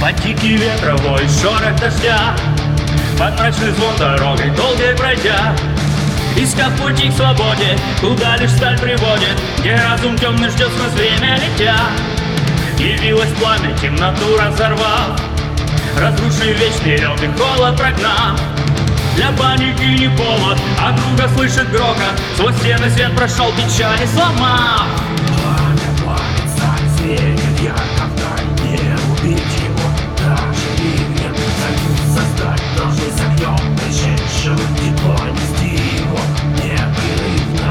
Под дикий ветровой шорох дождя, под мрачный звон дорогой долгой пройдя, искав пути к свободе, куда лишь сталь приводит, где разум темный ждет сквозь время летя. Явилось пламя, темноту разорвав, разрушив вечный лед и холод прогнав. Для паники не повод, а друга слышит грохот, сквозь стены свет прошел, печали сломав. Пламя, пламя, сталь светит ярко вдаль, не убить его даже ливнем. Союз создать должны с огнем, пришедшим тепло нести его непрерывно.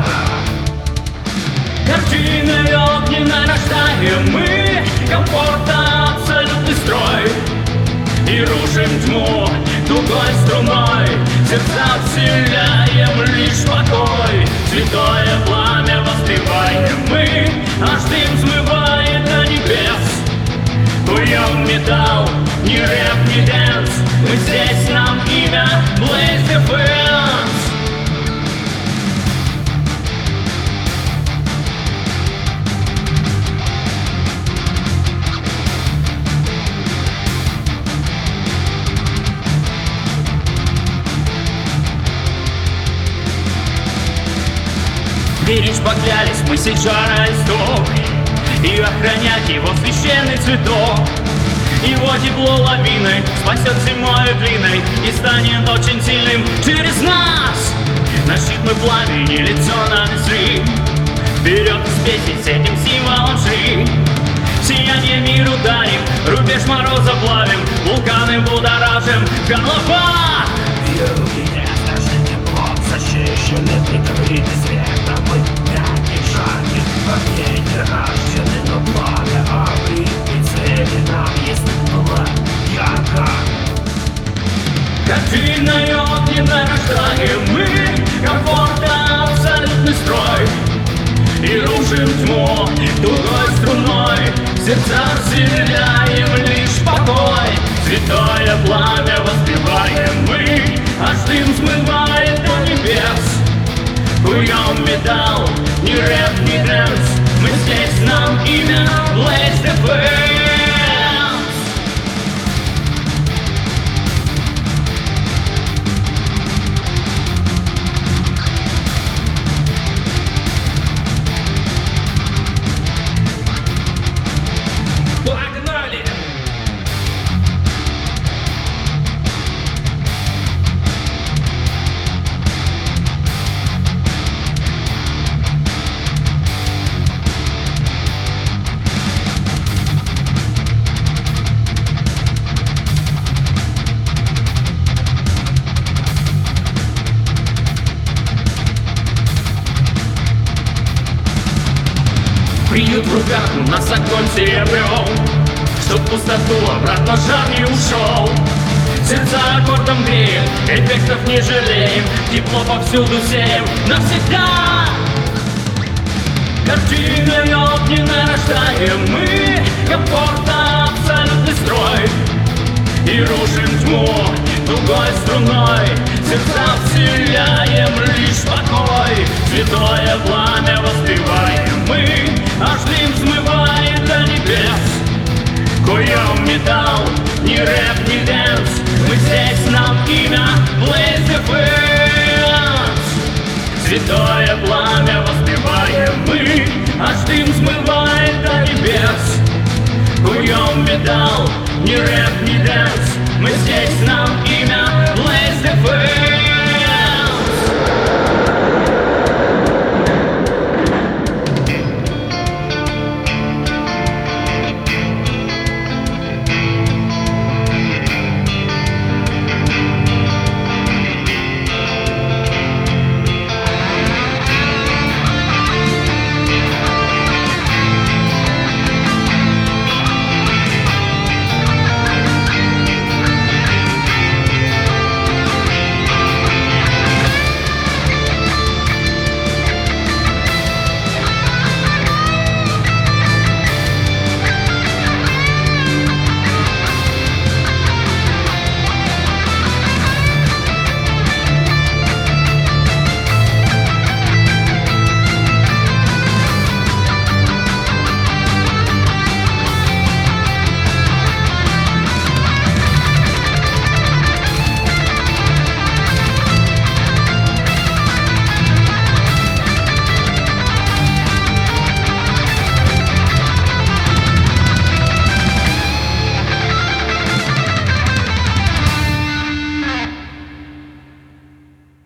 Картиной огненной рождаем мы комфорта абсолютный строй и рушим тьму тугой струной, сердца вселяем лишь покой. Святое пламя воспеваем мы, аж дым смывает до небес. Куем металл, ни рэп, ни дэнс, мы здесь, нам имя Blaze Defense. Беречь поклялись мы сейчас исток и охранять его священный цветок. Его тепло лавиной спасет зимою длинной и станет очень сильным через нас. На щит мы пламени, лицо на весы, вперед успеть с этим символом шли. Сияние миру дарим, рубеж мороза плавим, вулканы будоражим в головах. Руки не страшны тепло, защищены, прикрыты светом. Мы мягкие шаги, в огне не рождены, но пламя обрит, и цели нам есть было ярко. Картиной огненной рождаем мы комфорта абсолютный строй и рушим тьму тугой струной, сердца вселяем лишь покой. Святое пламя воспеваем мы, аж дым смывает до небес. Куем металл, ни рэп, ни дэнс, мы здесь, нам имя Blaze Defense. Погнали! Приют в руках, у нас огонь серебром, чтоб в пустоту обратно жар не ушел. Сердца аккордом греем, эффектов не жалеем, тепло повсюду сеем навсегда. Картиной огненной рождаем мы комфорта абсолютный строй и рушим тьму тугой струной, сердца вселяем лишь покой. Святое пламя воспеваем мы, аж дым смывает до небес. Куем металл, ни рэп, ни дэнс, мы здесь, нам имя Blaze Defense. Святое пламя воспеваем мы, аж дым смывает